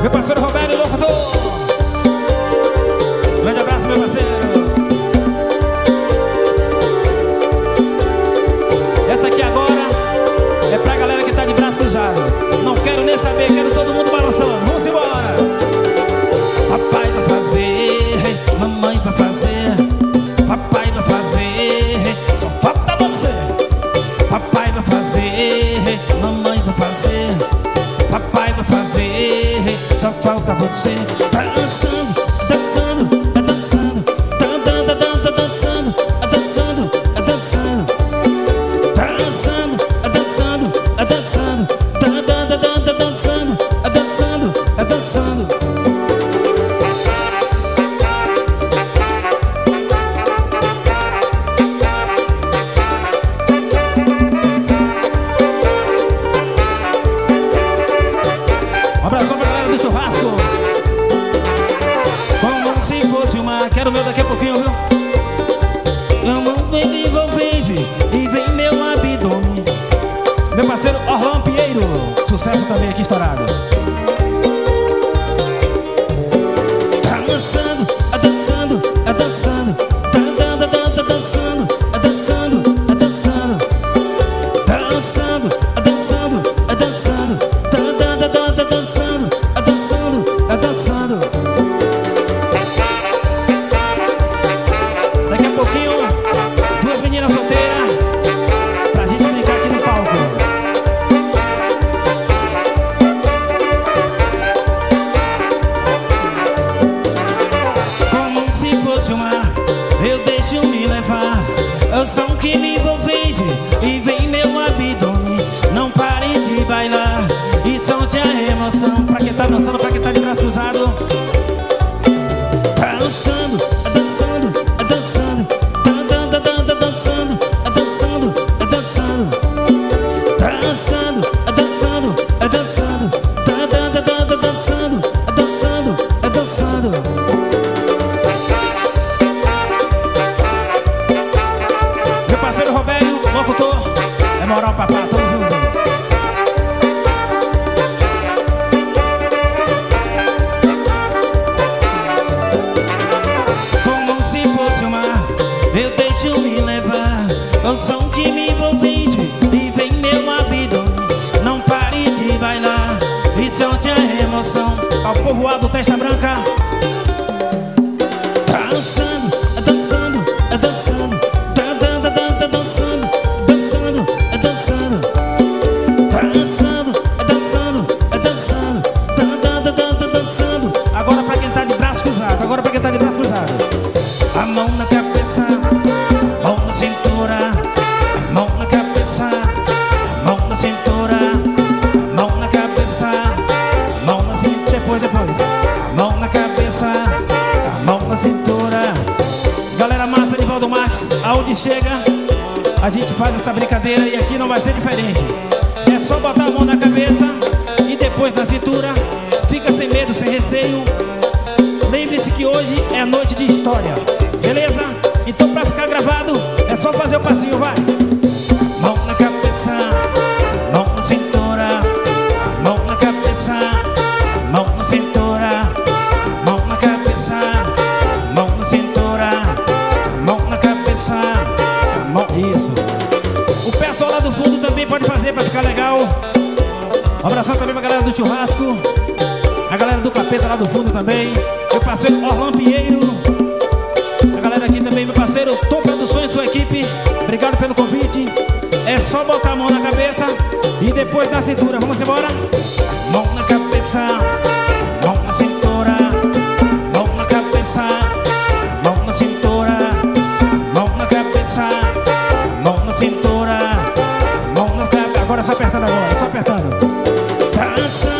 Meu parceiro Roberto, locutor. Grande abraço, meu parceiro. Essa aqui agora é pra galera que tá de braço cruzado. Não quero nem saber, quero todo mundo balançando. Vamos embora. Papai vai fazer, mamãe vai fazer. Papai vai fazer, só falta você. Papai vai fazer, mamãe vai fazer. Papai vai fazer, só falta você. Tá dançando, dançando, tá dançando, tá dançando, tá dançando, tá dançando, tá dançando, tá dançando, tá dançando, tá dançando, tá dançando, tá dançando, tá dançando. Um abração pra galera do churrasco. Como se fosse uma... Quero o meu daqui a pouquinho, viu? Amo bem envolvente e vem meu abdômen. Meu parceiro Orlando Pinheiro. Sucesso também aqui estourado. Tá dançando, tá dançando, tá dançando, tá dançando, tá dançando, tá dançando, tá dançando, tá dançando, tá dançando, tá dançando, tá dançando, tá dançando, tá dançando. Daqui a pouquinho, duas meninas solteiras pra gente brincar aqui no palco. Como se fosse o mar, eu deixo me levar. O som que me envolvente e vem meu abdômen. Não pare de bailar e solte a emoção. Pra quem tá dançando, pra quem tá de braço cruzado. Tá dançando, tá dançando, tá dançando, tá dançando, tá dançando, tá dançando, tá dançando, tá dançando, tá dançando, tá dançando, tá dançando, tá dançando, tá dançando. Meu parceiro Roberto, locutor, é moral, papá, tamo junto. Como se fosse o mar, eu deixo me levar. O som que me envolvente e vem meu abdômen. Não pare de bailar e solte a emoção. Ao povoado Testa Branca. Tá dançando, tá dançando, tá dançando, tá dançando, dançando, tá dançando, tá dançando, tá dançando, tá dançando, tá dançando. Agora pra quem tá de braço cruzado, agora pra quem tá de braço cruzado. A mão na cabeça, a mão na cintura, a mão na cabeça, a mão na cintura, a mão na cabeça, a mão na cintura, depois, a mão na cabeça, a mão na cintura. Galera massa de Valdo Marques, aonde chega, a gente faz essa brincadeira e aqui não vai ser diferente. É só botar a mão na cabeça e depois na cintura. Fica sem medo, sem receio. Lembre-se que hoje é noite de história, beleza? Então pra ficar gravado, é só fazer o passinho, vai. Mão na cabeça, mão na cintura, mão na cabeça, mão na cintura, mão na cabeça, mão na cintura, mão na cabeça, mão... Isso. O pessoal lá do fundo também pode fazer pra ficar legal. Um abração também pra galera do churrasco, a galera do capeta lá do fundo também. Meu parceiro Orlando Pinheiro. A galera aqui também, meu parceiro Tom Produções e sua equipe. Obrigado pelo convite. É só botar a mão na cabeça e depois na cintura. Vamos embora. Mão na cabeça, mão na cintura, mão na cabeça, mão na cintura, mão na cabeça, mão na cintura, mão na cabeça. Agora é só apertando agora, só apertando. Dança.